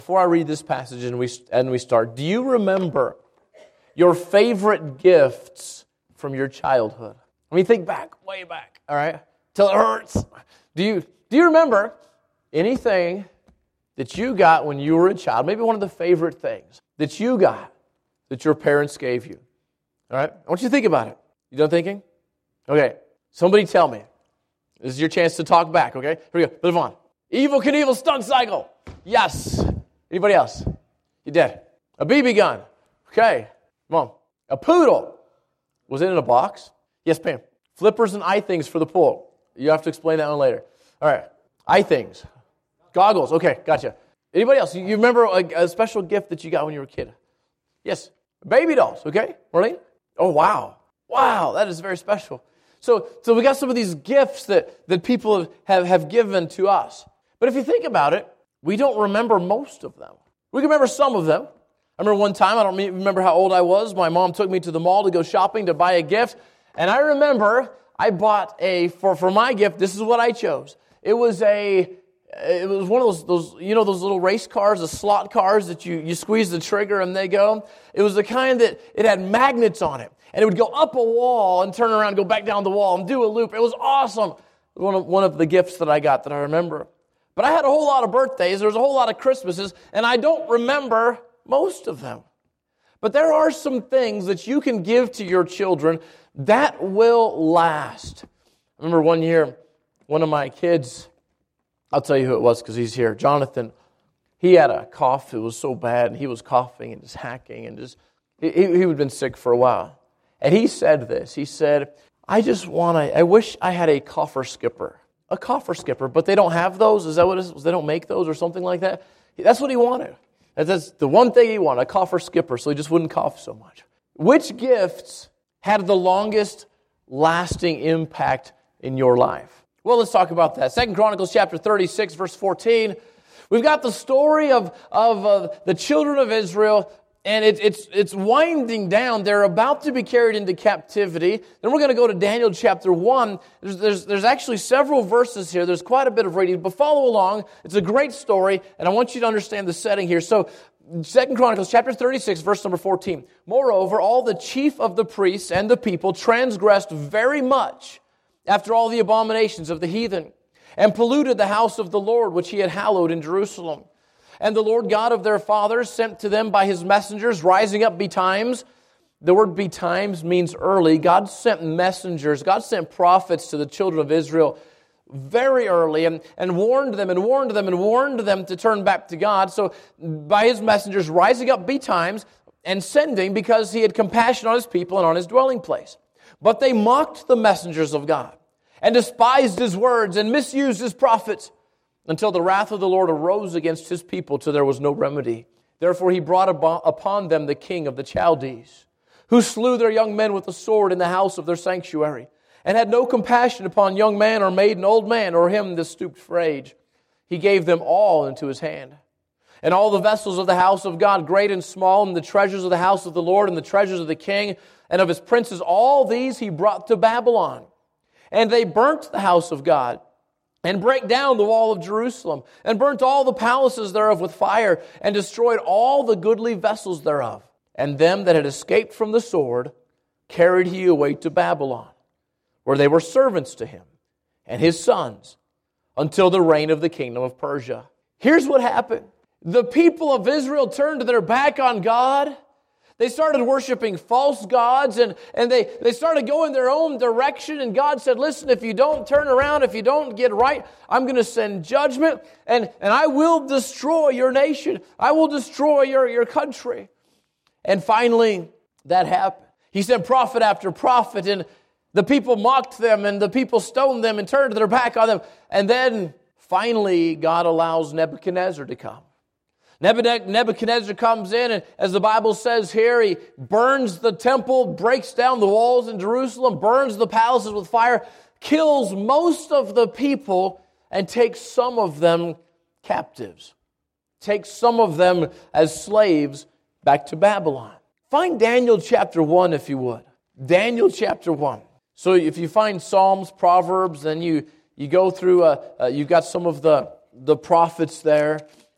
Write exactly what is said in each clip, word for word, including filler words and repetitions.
Before I read this passage and we and we start, do you remember your favorite gifts from your childhood? Let me think back, way back, all right, till it hurts. Do you do you remember anything that you got when you were a child? Maybe one of the favorite things that you got that your parents gave you. All right, I want you to think about it. You done thinking? Okay, somebody tell me. This is your chance to talk back. Okay, here we go. Move on. Evel Knievel stunt cycle. Yes. Anybody else? You did. A B B gun. Okay. Come on. A poodle. Was it in a box? Yes, ma'am. Flippers and eye things for the pool. You have to explain that one later. All right. Eye things. Goggles. Okay, gotcha. Anybody else? You remember a, a special gift that you got when you were a kid? Yes. Baby dolls. Okay. Marlene? Oh, wow. Wow, that is very special. So, so we got some of these gifts that, that people have, have, have given to us. But if you think about it, we don't remember most of them. We can remember some of them. I remember one time, I don't remember how old I was, my mom took me to the mall to go shopping to buy a gift. And I remember I bought a, for, for my gift, this is what I chose. It was a, it was one of those, those, you know, those little race cars, the slot cars that you, you squeeze the trigger and they go. It was the kind that it had magnets on it. And it would go up a wall and turn around and go back down the wall and do a loop. It was awesome. One of, one of the gifts that I got that I remember. But I had a whole lot of birthdays, there was a whole lot of Christmases, and I don't remember most of them. But there are some things that you can give to your children that will last. I remember one year, one of my kids, I'll tell you who it was because he's here, Jonathan, he had a cough. It was so bad, and he was coughing and just hacking, and just he, he had been sick for a while. And he said this, he said, I just want to, I wish I had a cougher skipper. A cougher skipper, but they don't have those? Is that what it is? They don't make those or something like that? That's what he wanted. That's the one thing he wanted, a cougher skipper, so he just wouldn't cough so much. Which gifts had the longest lasting impact in your life? Well, let's talk about that. Second Chronicles chapter thirty-six, verse fourteen. We've got the story of, of uh, the children of Israel. And it, it's it's winding down. They're about to be carried into captivity. Then we're going to go to Daniel chapter one. There's, there's, there's actually several verses here. There's quite a bit of reading, but follow along. It's a great story, and I want you to understand the setting here. So, Second Chronicles chapter thirty-six, verse number fourteen. Moreover, all the chief of the priests and the people transgressed very much after all the abominations of the heathen, and polluted the house of the Lord, which he had hallowed in Jerusalem. And the Lord God of their fathers sent to them by his messengers, rising up betimes. The word betimes means early. God sent messengers, God sent prophets to the children of Israel very early and, and warned them and warned them and warned them to turn back to God. So by his messengers rising up betimes and sending because he had compassion on his people and on his dwelling place. But they mocked the messengers of God and despised his words and misused his prophets, until the wrath of the Lord arose against his people till there was no remedy. Therefore he brought upon them the king of the Chaldees, who slew their young men with the sword in the house of their sanctuary, and had no compassion upon young man or maiden, old man, or him that stooped for age. He gave them all into his hand. And all the vessels of the house of God, great and small, and the treasures of the house of the Lord, and the treasures of the king, and of his princes, all these he brought to Babylon. And they burnt the house of God, and brake down the wall of Jerusalem, and burnt all the palaces thereof with fire, and destroyed all the goodly vessels thereof. And them that had escaped from the sword carried he away to Babylon, where they were servants to him and his sons, until the reign of the kingdom of Persia. Here's what happened. The people of Israel turned their back on God. They started worshiping false gods, and, and they, they started going their own direction. And God said, listen, if you don't turn around, if you don't get right, I'm going to send judgment, and, and I will destroy your nation. I will destroy your, your country. And finally, that happened. He sent prophet after prophet, and the people mocked them, and the people stoned them and turned their back on them. And then finally, God allows Nebuchadnezzar to come. Nebuchadnezzar comes in, and as the Bible says here, he burns the temple, breaks down the walls in Jerusalem, burns the palaces with fire, kills most of the people, and takes some of them captives. Takes some of them as slaves back to Babylon. Find Daniel chapter one, if you would. Daniel chapter one. So if you find Psalms, Proverbs, then you, you go through, uh, uh, you've got some of the, the prophets there.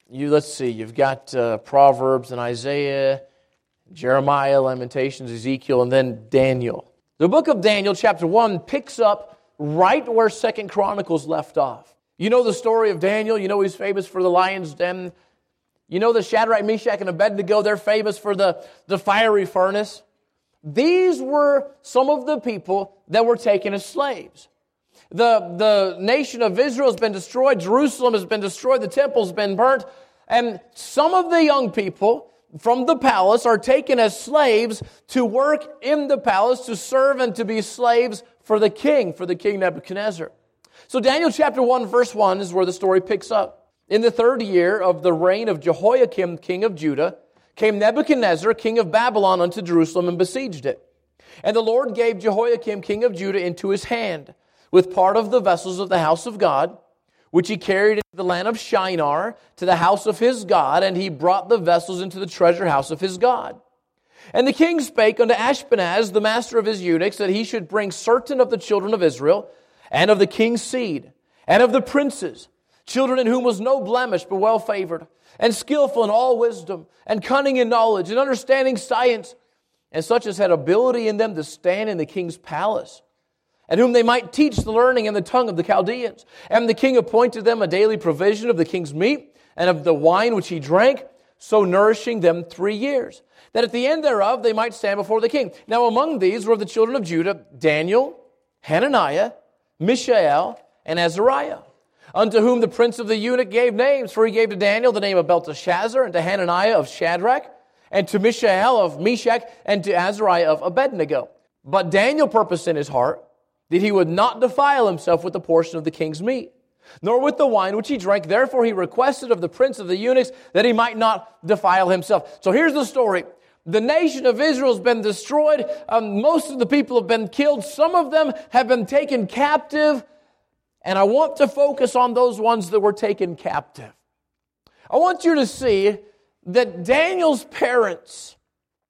You let's see, you've got uh, Proverbs and Isaiah, Jeremiah, Lamentations, Ezekiel, and then Daniel. The book of Daniel, chapter one, picks up right where Second Chronicles left off. You know the story of Daniel. You know he's famous for the lion's den. You know the Shadrach, Meshach, and Abednego, they're famous for the, the fiery furnace. These were some of the people that were taken as slaves. The, the nation of Israel has been destroyed. Jerusalem has been destroyed. The temple's been burnt. And some of the young people from the palace are taken as slaves to work in the palace, to serve and to be slaves for the king, for the king Nebuchadnezzar. So Daniel chapter one, verse one is where the story picks up. In the third year of the reign of Jehoiakim, king of Judah, came Nebuchadnezzar, king of Babylon, unto Jerusalem and besieged it. And the Lord gave Jehoiakim, king of Judah, into his hand, with part of the vessels of the house of God, which he carried into the land of Shinar, to the house of his God, and he brought the vessels into the treasure house of his God. And the king spake unto Ashpenaz, the master of his eunuchs, that he should bring certain of the children of Israel, and of the king's seed, and of the princes, children in whom was no blemish, but well favored, and skillful in all wisdom, and cunning in knowledge, and understanding science, and such as had ability in them to stand in the king's palace, and whom they might teach the learning and the tongue of the Chaldeans. And the king appointed them a daily provision of the king's meat, and of the wine which he drank, so nourishing them three years, that at the end thereof they might stand before the king. Now among these were of the children of Judah, Daniel, Hananiah, Mishael, and Azariah, unto whom the prince of the eunuch gave names. For he gave to Daniel the name of Belteshazzar, and to Hananiah of Shadrach, and to Mishael of Meshach, and to Azariah of Abednego. But Daniel purposed in his heart that he would not defile himself with the portion of the king's meat, nor with the wine which he drank. Therefore he requested of the prince of the eunuchs that he might not defile himself. So here's the story. The nation of Israel has been destroyed. Um, most of the people have been killed. Some of them have been taken captive. And I want to focus on those ones that were taken captive. I want you to see that Daniel's parents,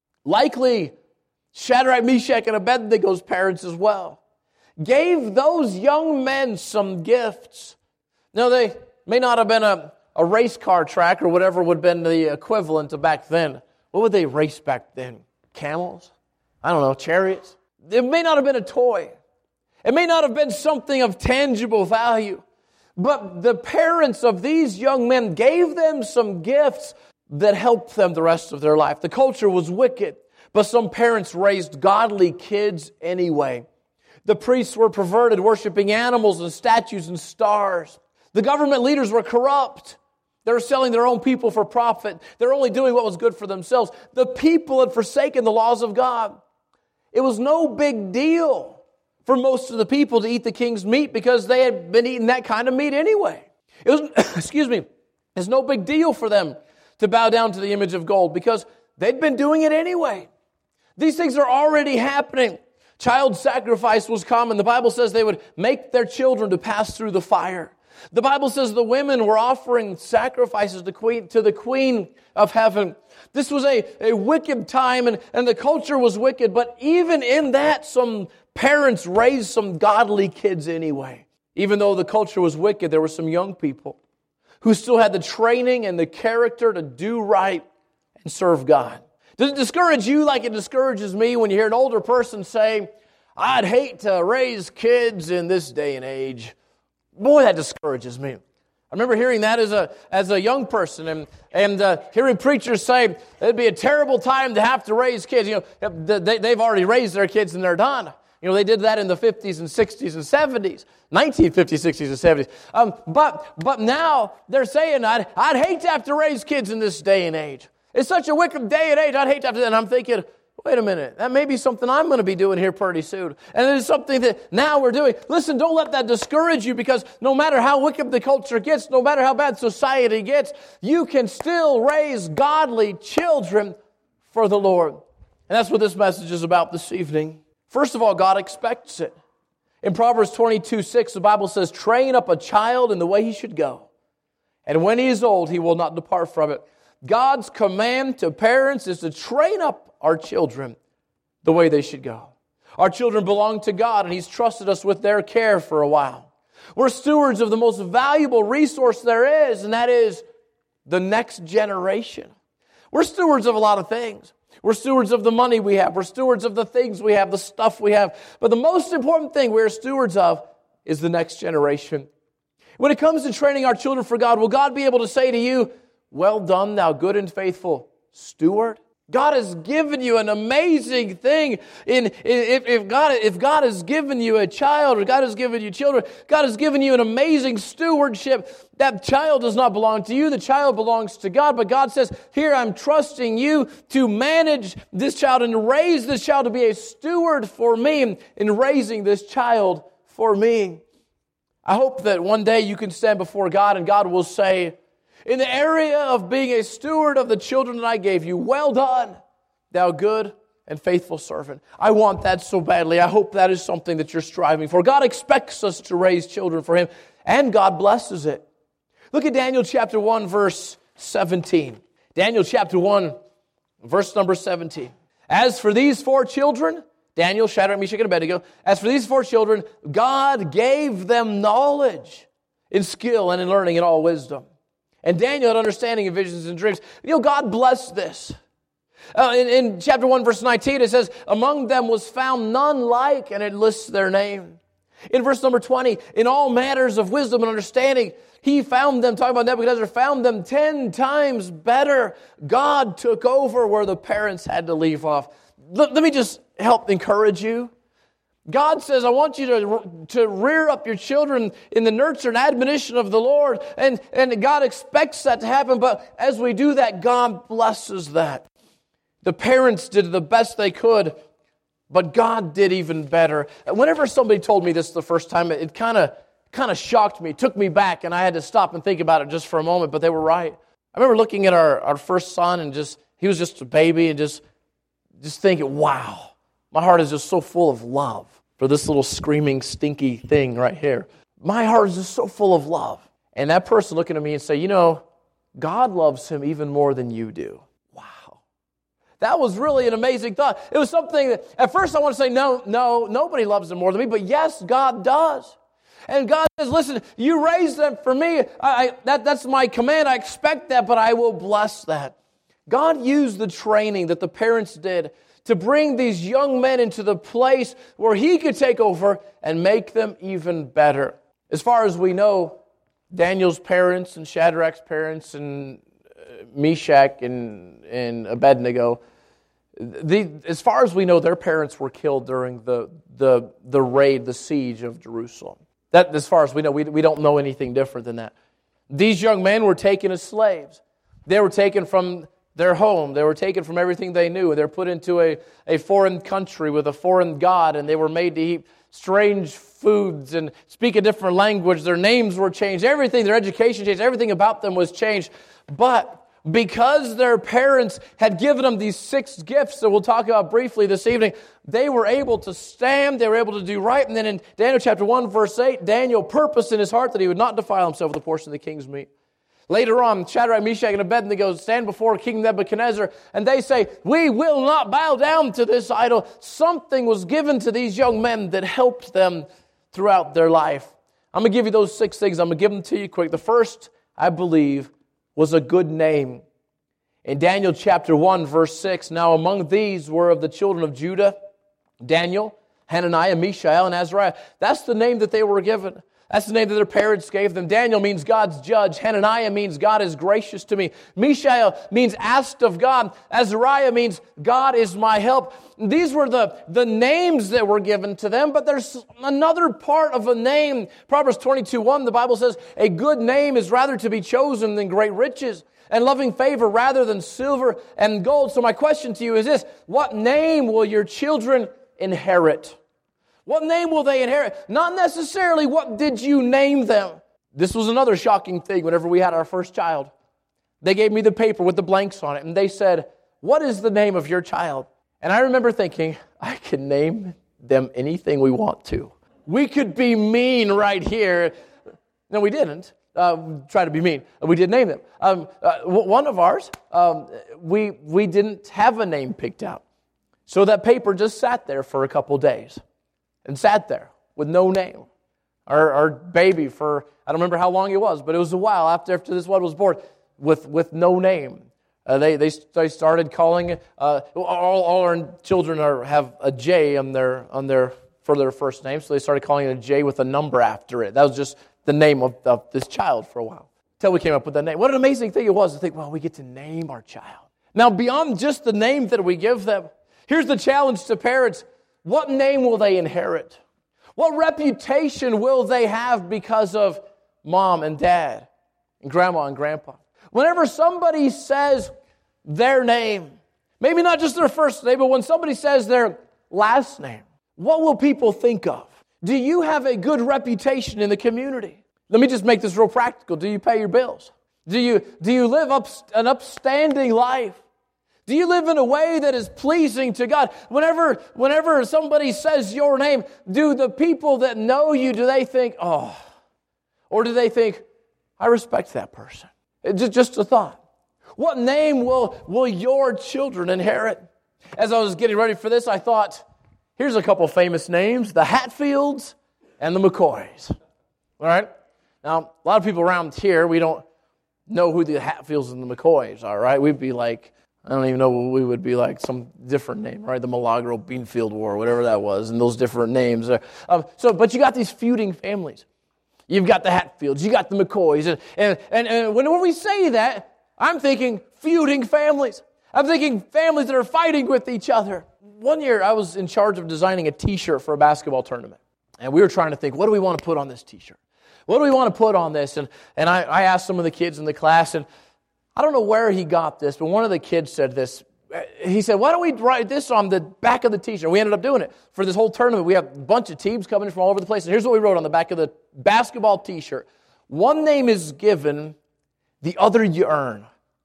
likely Shadrach, Meshach, and Abednego's parents as well, gave those young men some gifts. Now, they may not have been a, a race car track or whatever would have been the equivalent of back then. What would they race back then? Camels? I don't know, chariots? It may not have been a toy. It may not have been something of tangible value. But the parents of these young men gave them some gifts that helped them the rest of their life. The culture was wicked, but some parents raised godly kids anyway. The priests were perverted, worshiping animals and statues and stars. The government leaders were corrupt. They were selling their own people for profit. They were only doing what was good for themselves. The people had forsaken the laws of God. It was no big deal for most of the people to eat the king's meat because they had been eating that kind of meat anyway. It was, excuse me, it's no big deal for them to bow down to the image of gold because they'd been doing it anyway. These things are already happening. Child sacrifice was common. The Bible says they would make their children to pass through the fire. The Bible says the women were offering sacrifices to, queen, to the Queen of Heaven. This was a, a wicked time, and, and the culture was wicked. But even in that, some parents raised some godly kids anyway. Even though the culture was wicked, there were some young people who still had the training and the character to do right and serve God. Does it discourage you like it discourages me when you hear an older person say, I'd hate to raise kids in this day and age? Boy, that discourages me. I remember hearing that as a as a young person and, and uh, hearing preachers say it'd be a terrible time to have to raise kids. You know, they, they've already raised their kids and they're done. You know, they did that in the fifties and sixties and seventies, nineteen fifties, sixties, and seventies. Um, but but now they're saying, I'd, I'd hate to have to raise kids in this day and age. It's such a wicked day and age, I'd hate to have to. And I'm thinking, wait a minute, that may be something I'm going to be doing here pretty soon. And it is something that now we're doing. Listen, don't let that discourage you because no matter how wicked the culture gets, no matter how bad society gets, you can still raise godly children for the Lord. And that's what this message is about this evening. First of all, God expects it. In Proverbs twenty-two six, the Bible says, train up a child in the way he should go. And when he is old, he will not depart from it. God's command to parents is to train up our children the way they should go. Our children belong to God, and He's trusted us with their care for a while. We're stewards of the most valuable resource there is, and that is the next generation. We're stewards of a lot of things. We're stewards of the money we have. We're stewards of the things we have, the stuff we have. But the most important thing we're stewards of is the next generation. When it comes to training our children for God, will God be able to say to you, well done, thou good and faithful steward? God has given you an amazing thing. In, if, if, God, if God has given you a child, or God has given you children, God has given you an amazing stewardship. That child does not belong to you. The child belongs to God. But God says, here I'm trusting you to manage this child and to raise this child to be a steward for me in raising this child for me. I hope that one day you can stand before God and God will say, in the area of being a steward of the children that I gave you, well done, thou good and faithful servant. I want that so badly. I hope that is something that you're striving for. God expects us to raise children for Him, and God blesses it. Look at Daniel chapter one, verse seventeen. Daniel chapter one, verse number seventeen. As for these four children, Daniel, Shadrach, Meshach, and Abednego, as for these four children, God gave them knowledge in skill and in learning and all wisdom. And Daniel had understanding of visions and dreams. You know, God blessed this. Uh, in, in chapter one, verse nineteen, it says, among them was found none like, and it lists their name. In verse number twenty, in all matters of wisdom and understanding, he found them, talking about Nebuchadnezzar, found them ten times better. God took over where the parents had to leave off. Let, let me just help encourage you. God says, I want you to, to rear up your children in the nurture and admonition of the Lord. And, and God expects that to happen. But as we do that, God blesses that. The parents did the best they could, but God did even better. Whenever somebody told me this the first time, it kind of kind of shocked me. It took me back, and I had to stop and think about it just for a moment, but they were right. I remember looking at our, our first son, and just he was just a baby, and just, just thinking, wow, my heart is just so full of love for this little screaming, stinky thing right here. My heart is just so full of love. And that person looking at me and say, you know, God loves him even more than you do. Wow. That was really an amazing thought. It was something that, at first I want to say, no, no, nobody loves him more than me. But yes, God does. And God says, listen, you raised them for me. I, I, that, that's my command. I expect that, but I will bless that. God used the training that the parents did to bring these young men into the place where He could take over and make them even better. As far as we know, Daniel's parents and Shadrach's parents and Meshach and, and Abednego, the, as far as we know, their parents were killed during the, the, the raid, the siege of Jerusalem. That, as far as we know, we, we don't know anything different than that. These young men were taken as slaves. They were taken from their home. They were taken from everything they knew. They were put into a, a foreign country with a foreign god, and they were made to eat strange foods and speak a different language. Their names were changed. Everything, their education changed. Everything about them was changed. But because their parents had given them these six gifts that we'll talk about briefly this evening, they were able to stand, they were able to do right. And then in Daniel chapter one, verse eight, Daniel purposed in his heart that he would not defile himself with a portion of the king's meat. Later on, Shadrach, Meshach, and Abednego stand before King Nebuchadnezzar, and they say, we will not bow down to this idol. Something was given to these young men that helped them throughout their life. I'm going to give you those six things. I'm going to give them to you quick. The first, I believe, was a good name. In Daniel chapter one, verse six, now among these were of the children of Judah, Daniel, Hananiah, Mishael, and Azariah. That's the name that they were given. That's the name that their parents gave them. Daniel means God's judge. Hananiah means God is gracious to me. Mishael means asked of God. Azariah means God is my help. These were the, the names that were given to them, but there's another part of a name. Proverbs twenty-two one, the Bible says, a good name is rather to be chosen than great riches, and loving favor rather than silver and gold. So my question to you is this: what name will your children inherit? What name will they inherit? Not necessarily what did you name them. This was another shocking thing whenever we had our first child. They gave me the paper with the blanks on it, and they said, what is the name of your child? And I remember thinking, I can name them anything we want to. We could be mean right here. No, we didn't. Uh, try to be mean. We did name them. Um, uh, one of ours, um, we we didn't have a name picked out. So that paper just sat there for a couple days. And sat there with no name. Our, our baby for, I don't remember how long it was, but it was a while after, after this one was born. with, with no name. Uh, they, they they started calling uh, all all our children are have a J on their on their for their first name, so they started calling it a J with a number after it. That was just the name of, of this child for a while until we came up with that name. What an amazing thing it was to think, well, we get to name our child. Now, beyond just the name that we give them, here's the challenge to parents: what name will they inherit? What reputation will they have because of mom and dad and grandma and grandpa? Whenever somebody says their name, maybe not just their first name, but when somebody says their last name, what will people think of? Do you have a good reputation in the community? Let me just make this real practical. Do you pay your bills? Do you, do you live up, an upstanding life? Do you live in a way that is pleasing to God? Whenever, whenever somebody says your name, do the people that know you, do they think, oh, or do they think, I respect that person? Just, just a thought. What name will, will your children inherit? As I was getting ready for this, I thought, here's a couple famous names, the Hatfields and the McCoys. All right? Now, a lot of people around here, we don't know who the Hatfields and the McCoys are, right? We'd be like, I don't even know what we would be like, some different name, right? The Milagro Beanfield War, whatever that was, and those different names. Um, so, but you got these feuding families. You've got the Hatfields, you got the McCoys, and, and, and, and when, when we say that, I'm thinking feuding families. I'm thinking families that are fighting with each other. One year, I was in charge of designing a T-shirt for a basketball tournament, and we were trying to think, what do we want to put on this T-shirt? What do we want to put on this? And, and I, I asked some of the kids in the class, and I don't know where he got this, but one of the kids said this. He said, why don't we write this on the back of the T-shirt? We ended up doing it. For this whole tournament, we have a bunch of teams coming from all over the place. And here's what we wrote on the back of the basketball T-shirt. One name is given, the other you earn.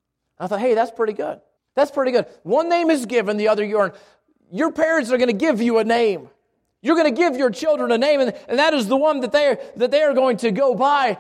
I thought, hey, that's pretty good. That's pretty good. One name is given, the other you earn. Your parents are going to give you a name. You're going to give your children a name, and, and that is the one that they are, that they are going to go by.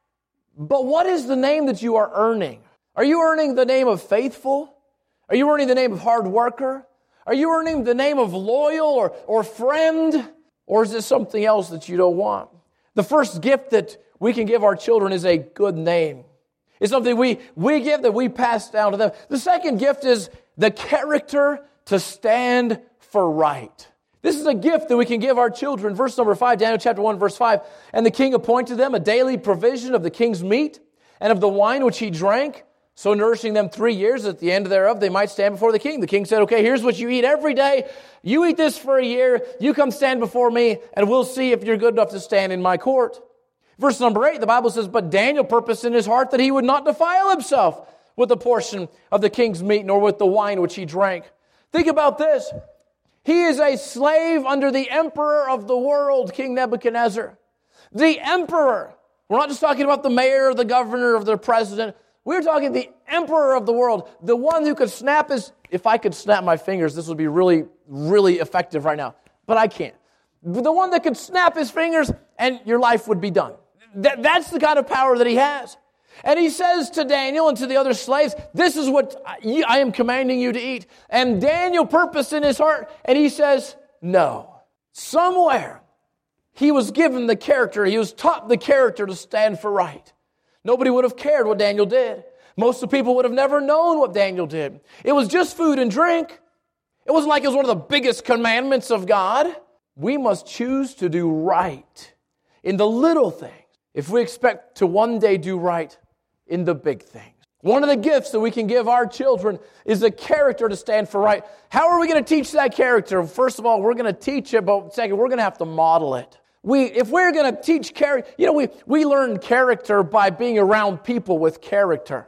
But what is the name that you are earning? Are you earning the name of faithful? Are you earning the name of hard worker? Are you earning the name of loyal or, or friend? Or is this something else that you don't want? The first gift that we can give our children is a good name. It's something we, we give that we pass down to them. The second gift is the character to stand for right. This is a gift that we can give our children. Verse number five, Daniel chapter one, verse five. And the king appointed them a daily provision of the king's meat and of the wine which he drank, so nourishing them three years, at the end thereof they might stand before the king. The king said, okay, here's what you eat every day. You eat this for a year. You come stand before me, and we'll see if you're good enough to stand in my court. Verse number eight, the Bible says, but Daniel purposed in his heart that he would not defile himself with a portion of the king's meat, nor with the wine which he drank. Think about this. He is a slave under the emperor of the world, King Nebuchadnezzar. The emperor. We're not just talking about the mayor, the governor, or the president. We're talking the emperor of the world, the one who could snap his, if I could snap my fingers, this would be really, really effective right now. But I can't. The one that could snap his fingers and your life would be done. That, that's the kind of power that he has. And he says to Daniel and to the other slaves, this is what I am commanding you to eat. And Daniel purposed in his heart, and he says, no. Somewhere he was given the character, he was taught the character to stand for right. Nobody would have cared what Daniel did. Most of the people would have never known what Daniel did. It was just food and drink. It wasn't like it was one of the biggest commandments of God. We must choose to do right in the little things if we expect to one day do right in the big things. One of the gifts that we can give our children is the character to stand for right. How are we going to teach that character? First of all, we're going to teach it, but second, we're going to have to model it. We, if we're going to teach character, you know, we, we learn character by being around people with character.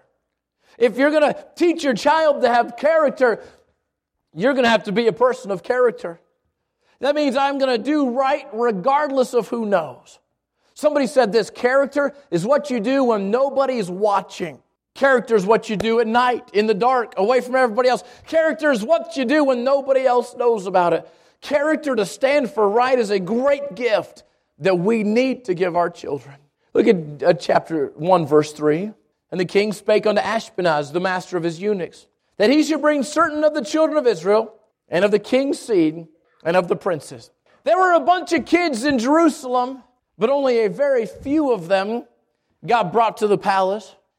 If you're going to teach your child to have character, you're going to have to be a person of character. That means I'm going to do right regardless of who knows. Somebody said this, character is what you do when nobody is watching. Character is what you do at night, in the dark, away from everybody else. Character is what you do when nobody else knows about it. Character to stand for right is a great gift that we need to give our children. Look at uh, chapter one, verse three. And the king spake unto Ashpenaz, the master of his eunuchs, that he should bring certain of the children of Israel, and of the king's seed, and of the princes. There were a bunch of kids in Jerusalem, but only a very few of them got brought to the palace.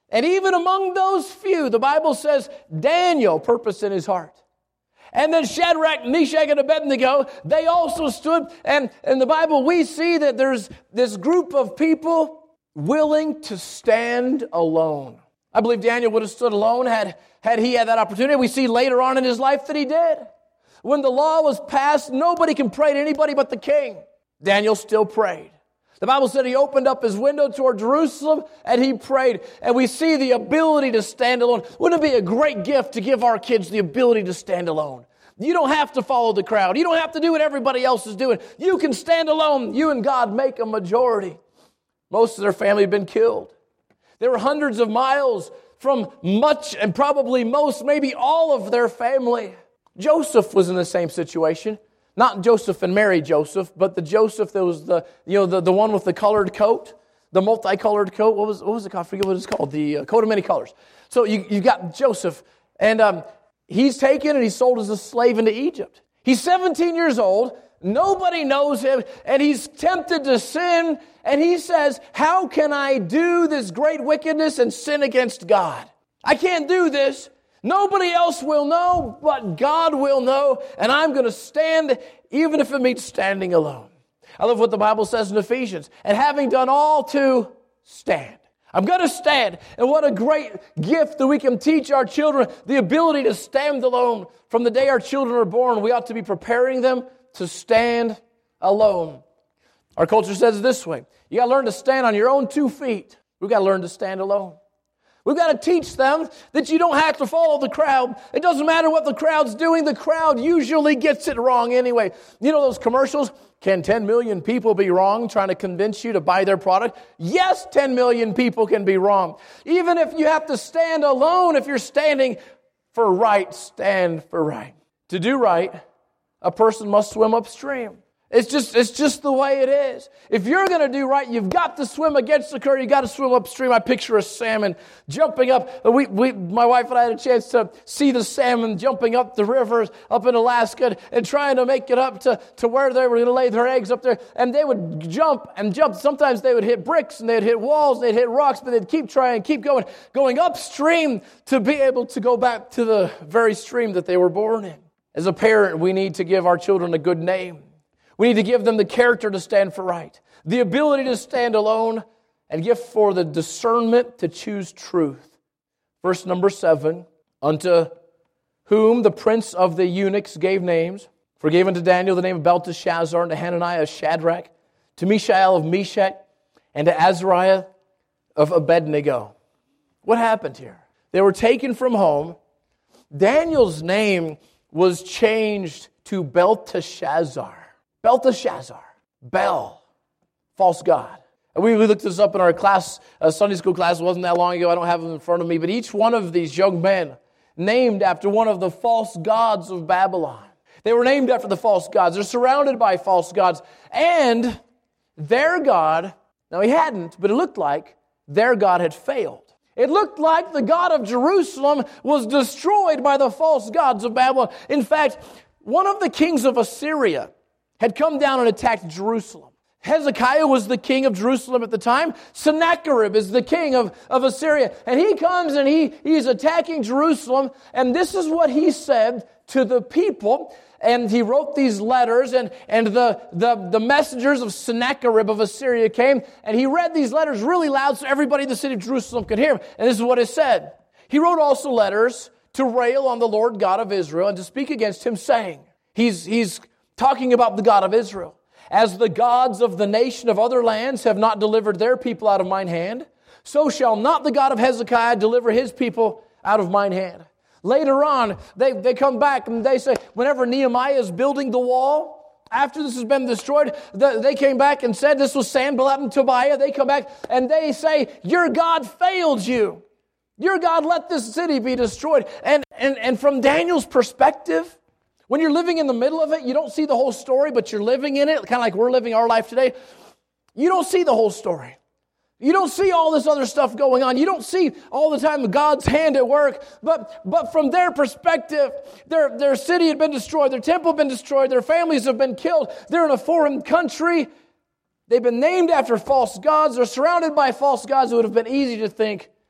And even among those few, the Bible says Daniel purposed in his heart. And then Shadrach, Meshach, and Abednego, they also stood. And in the Bible, we see that there's this group of people willing to stand alone. I believe Daniel would have stood alone had, had he had that opportunity. We see later on in his life that he did. When the law was passed, nobody can pray to anybody but the king. Daniel still prayed. The Bible said he opened up his window toward Jerusalem and he prayed. And we see the ability to stand alone. Wouldn't it be a great gift to give our kids the ability to stand alone? You don't have to follow the crowd. You don't have to do what everybody else is doing. You can stand alone. You and God make a majority. Most of their family had been killed. They were hundreds of miles from much and probably most, maybe all of their family. Joseph was in the same situation. Not Joseph and Mary Joseph, but the Joseph that was the, you know, the, the one with the colored coat, the multicolored coat. What was, what was it called? I forget what it's called. The uh, coat of many colors. So you, you got Joseph, and um, he's taken and he's sold as a slave into Egypt. He's seventeen years old. Nobody knows him, and he's tempted to sin, and he says, how can I do this great wickedness and sin against God? I can't do this. Nobody else will know, but God will know, and I'm going to stand, even if it means standing alone. I love what the Bible says in Ephesians, and having done all to stand. I'm going to stand, and what a great gift that we can teach our children, the ability to stand alone. From the day our children are born, we ought to be preparing them to stand alone. Our culture says it this way, you got to learn to stand on your own two feet. We've got to learn to stand alone. We've got to teach them that you don't have to follow the crowd. It doesn't matter what the crowd's doing. The crowd usually gets it wrong anyway. You know those commercials? Can ten million people be wrong trying to convince you to buy their product? Yes, ten million people can be wrong. Even if you have to stand alone, if you're standing for right, stand for right. To do right, a person must swim upstream. It's just, it's just the way it is. If you're going to do right, you've got to swim against the current. You've got to swim upstream. I picture a salmon jumping up. We, we, my wife and I had a chance to see the salmon jumping up the rivers up in Alaska and trying to make it up to, to where they were going to lay their eggs up there. And they would jump and jump. Sometimes they would hit bricks and they'd hit walls, they'd hit rocks, but they'd keep trying, keep going, going upstream to be able to go back to the very stream that they were born in. As a parent, we need to give our children a good name. We need to give them the character to stand for right, the ability to stand alone, and give for the discernment to choose truth. Verse number seven, unto whom the prince of the eunuchs gave names, for gave unto Daniel the name of Belteshazzar, and to Hananiah of Shadrach, to Mishael of Meshach, and to Azariah of Abednego. What happened here? They were taken from home. Daniel's name was changed to Belteshazzar. Belteshazzar, Bel, false god. And we, we looked this up in our class, uh, Sunday school class. It wasn't that long ago. I don't have them in front of me. But each one of these young men named after one of the false gods of Babylon. They were named after the false gods. They're surrounded by false gods. And their God, now he hadn't, but it looked like their God had failed. It looked like the God of Jerusalem was destroyed by the false gods of Babylon. In fact, one of the kings of Assyria had come down and attacked Jerusalem. Hezekiah was the king of Jerusalem at the time. Sennacherib is the king of, of Assyria. And he comes and he, he's attacking Jerusalem. And this is what he said to the people. And he wrote these letters. And, and the, the, the messengers of Sennacherib of Assyria came. And he read these letters really loud so everybody in the city of Jerusalem could hear him. And this is what it said. He wrote also letters to rail on the Lord God of Israel and to speak against him, saying, He's, he's talking about the God of Israel. As the gods of the nation of other lands have not delivered their people out of mine hand, so shall not the God of Hezekiah deliver his people out of mine hand. Later on, they, they come back and they say, whenever Nehemiah is building the wall, after this has been destroyed, the, they came back and said, this was Sanballat and Tobiah. They come back and they say, your God failed you. Your God let this city be destroyed. And, and, and from Daniel's perspective, when you're living in the middle of it, you don't see the whole story, but you're living in it, kind of like we're living our life today. You don't see the whole story. You don't see all this other stuff going on. You don't see all the time God's hand at work. But, but from their perspective, their, their city had been destroyed. Their temple had been destroyed. Their families have been killed. They're in a foreign country. They've been named after false gods. They're surrounded by false gods. It would have been easy to think,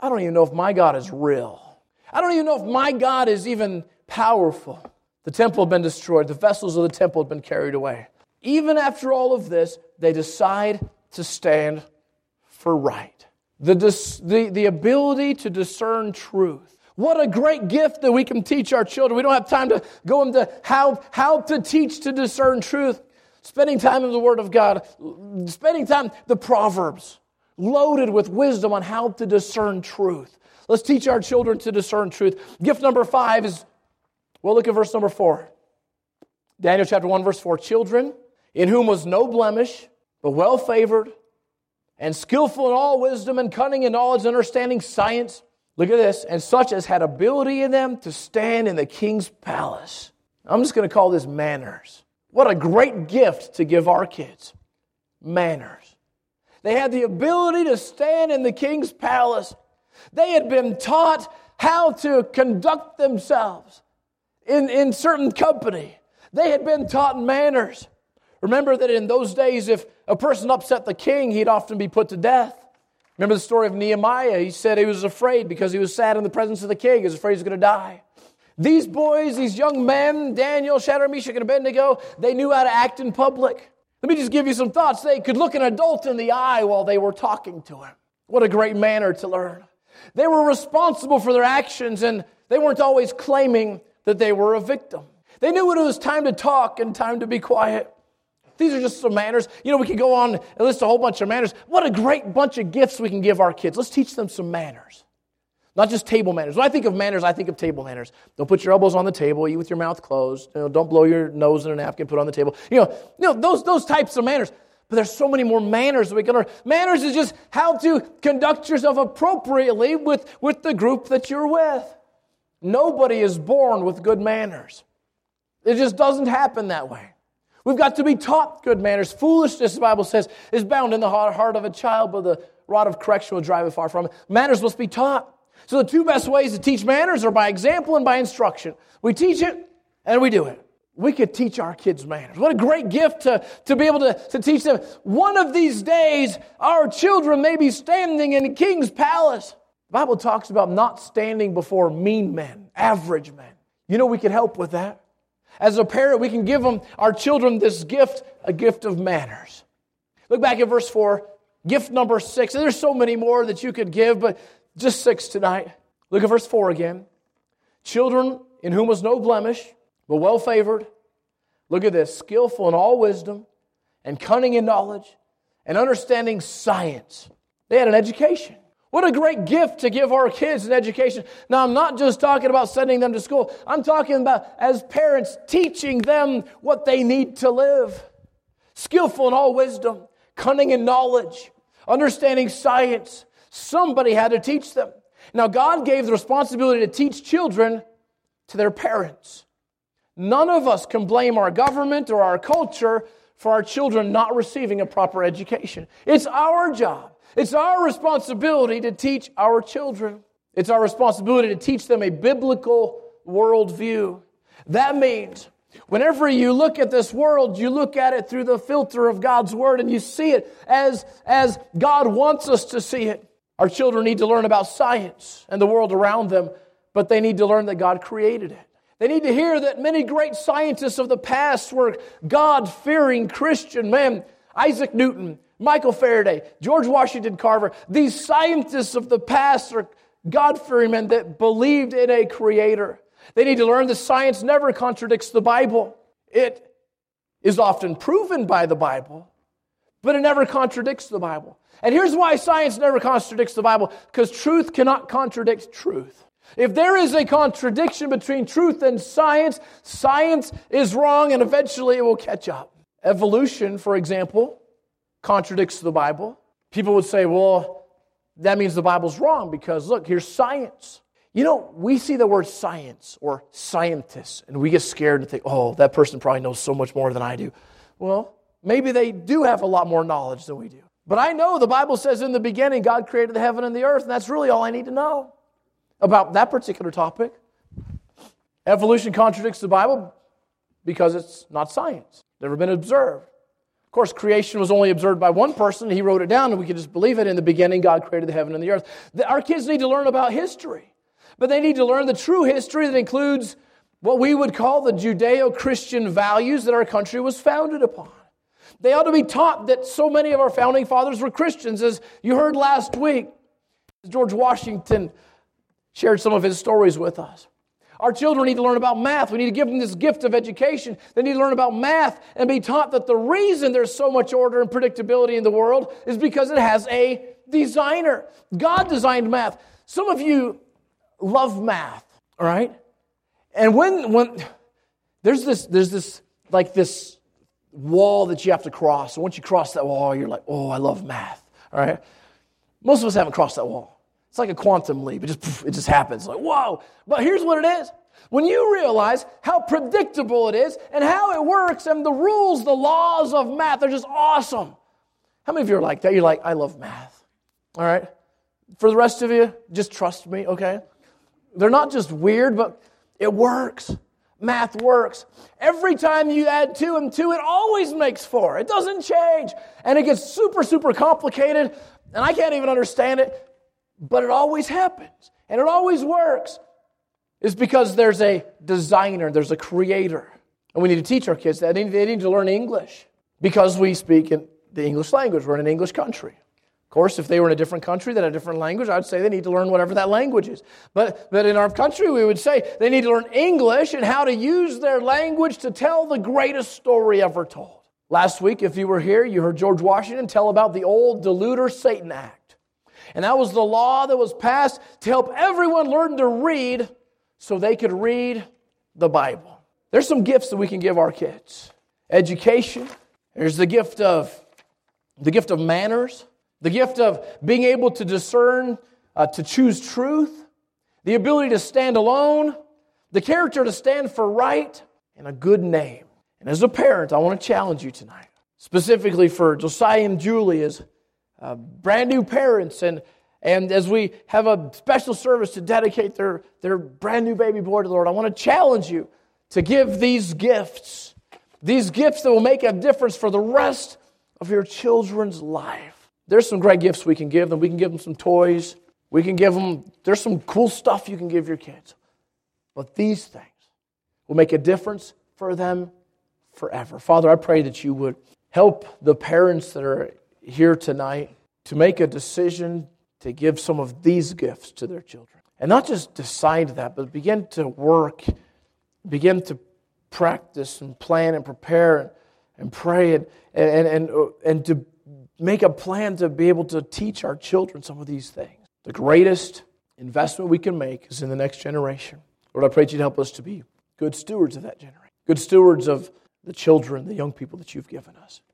I don't even know if my God is real. I don't even know if my God is even powerful. The temple had been destroyed. The vessels of the temple had been carried away. Even after all of this, they decide to stand for right. The, dis- the, the ability to discern truth. What a great gift that we can teach our children. We don't have time to go into how, how to teach to discern truth. Spending time in the Word of God. Spending time, the Proverbs, loaded with wisdom on how to discern truth. Let's teach our children to discern truth. Gift number five is, well, look at verse number four. Daniel chapter one, verse four. Children, in whom was no blemish, but well-favored, and skillful in all wisdom and cunning and knowledge and understanding science. Look at this. And such as had ability in them to stand in the king's palace. I'm just going to call this manners. What a great gift to give our kids. Manners. They had the ability to stand in the king's palace. They had been taught how to conduct themselves in, in certain company. They had been taught manners. Remember that in those days, if a person upset the king, he'd often be put to death. Remember the story of Nehemiah. He said he was afraid because he was sad in the presence of the king. He was afraid he was going to die. These boys, these young men, Daniel, Shadrach, Meshach, and Abednego, they knew how to act in public. Let me just give you some thoughts. They could look an adult in the eye while they were talking to him. What a great manner to learn. They were responsible for their actions, and they weren't always claiming that they were a victim. They knew when it was time to talk and time to be quiet. These are just some manners. You know, we could go on and list a whole bunch of manners. What a great bunch of gifts we can give our kids. Let's teach them some manners. Not just table manners. When I think of manners, I think of table manners. Don't put your elbows on the table. Eat with your mouth closed. You know, don't blow your nose in a napkin. Put it on the table. You know, you know those, those types of manners. But there's so many more manners that we can learn. Manners is just how to conduct yourself appropriately with, with the group that you're with. Nobody is born with good manners. It just doesn't happen that way. We've got to be taught good manners. Foolishness, the Bible says, is bound in the heart of a child, but the rod of correction will drive it far from it. Manners must be taught. So the two best ways to teach manners are by example and by instruction. We teach it and we do it. We could teach our kids manners. What a great gift to, to be able to, to teach them. One of these days, our children may be standing in the king's palace. The Bible talks about not standing before mean men, average men. You know we can help with that. As a parent, we can give them, our children, this gift, a gift of manners. Look back at verse four, gift number six. And there's so many more that you could give, but just six tonight. Look at verse four again. Children in whom was no blemish, but well favored. Look at this, skillful in all wisdom, and cunning in knowledge, and understanding science. They had an education. What a great gift to give our kids an education. Now, I'm not just talking about sending them to school. I'm talking about, as parents, teaching them what they need to live. Skillful in all wisdom, cunning in knowledge, understanding science. Somebody had to teach them. Now, God gave the responsibility to teach children to their parents. None of us can blame our government or our culture for our children not receiving a proper education. It's our job. It's our responsibility to teach our children. It's our responsibility to teach them a biblical worldview. That means whenever you look at this world, you look at it through the filter of God's Word and you see it as, as God wants us to see it. Our children need to learn about science and the world around them, but they need to learn that God created it. They need to hear that many great scientists of the past were God-fearing Christian men. Isaac Newton, Michael Faraday, George Washington Carver. These scientists of the past are God-fearing men that believed in a creator. They need to learn that science never contradicts the Bible. It is often proven by the Bible, but it never contradicts the Bible. And here's why science never contradicts the Bible, because truth cannot contradict truth. If there is a contradiction between truth and science, science is wrong and eventually it will catch up. Evolution, for example, contradicts the Bible. People would say, well, that means the Bible's wrong because, look, here's science. You know, we see the word science or scientists, and we get scared and think, oh, that person probably knows so much more than I do. Well, maybe they do have a lot more knowledge than we do. But I know the Bible says in the beginning, God created the heaven and the earth, and that's really all I need to know about that particular topic. Evolution contradicts the Bible because it's not science. Never been observed. course, creation was only observed by one person. He wrote it down, and we could just believe it. In the beginning, God created the heaven and the earth. Our kids need to learn about history, but they need to learn the true history that includes what we would call the Judeo-Christian values that our country was founded upon. They ought to be taught that so many of our founding fathers were Christians. As you heard last week, George Washington shared some of his stories with us. Our children need to learn about math. We need to give them this gift of education. They need to learn about math and be taught that the reason there's so much order and predictability in the world is because it has a designer. God designed math. Some of you love math, all right? And when when there's this there's this like this wall that you have to cross. And once you cross that wall, you're like, oh, I love math, all right? Most of us haven't crossed that wall. It's like a quantum leap. It just, it just happens. Like, whoa. But here's what it is. When you realize how predictable it is and how it works and the rules, the laws of math are just awesome. How many of you are like that? You're like, I love math. All right? For the rest of you, just trust me, okay? They're not just weird, but it works. Math works. Every time you add two and two, it always makes four. It doesn't change. And it gets super, super complicated, and I can't even understand it. But it always happens, and it always works. It's because there's a designer, there's a creator. And we need to teach our kids that. They need to learn English because we speak in the English language. We're in an English country. Of course, if they were in a different country that had a different language, I'd say they need to learn whatever that language is. But, but in our country, we would say they need to learn English and how to use their language to tell the greatest story ever told. Last week, if you were here, you heard George Washington tell about the old Deluder-Satan Act. And that was the law that was passed to help everyone learn to read so they could read the Bible. There's some gifts that we can give our kids. Education. There's the gift of the gift of manners. The gift of being able to discern, uh, to choose truth. The ability to stand alone. The character to stand for right. And a good name. And as a parent, I want to challenge you tonight. Specifically for Josiah and Julie as Uh, brand new parents, and and as we have a special service to dedicate their, their brand new baby boy to the Lord, I want to challenge you to give these gifts, these gifts that will make a difference for the rest of your children's life. There's some great gifts we can give them. We can give them some toys. We can give them, there's some cool stuff you can give your kids. But these things will make a difference for them forever. Father, I pray that you would help the parents that are here tonight to make a decision to give some of these gifts to their children. And not just decide that, but begin to work, begin to practice and plan and prepare and, and pray and, and, and, and to make a plan to be able to teach our children some of these things. The greatest investment we can make is in the next generation. Lord, I pray that you'd help us to be good stewards of that generation, good stewards of the children, the young people that you've given us.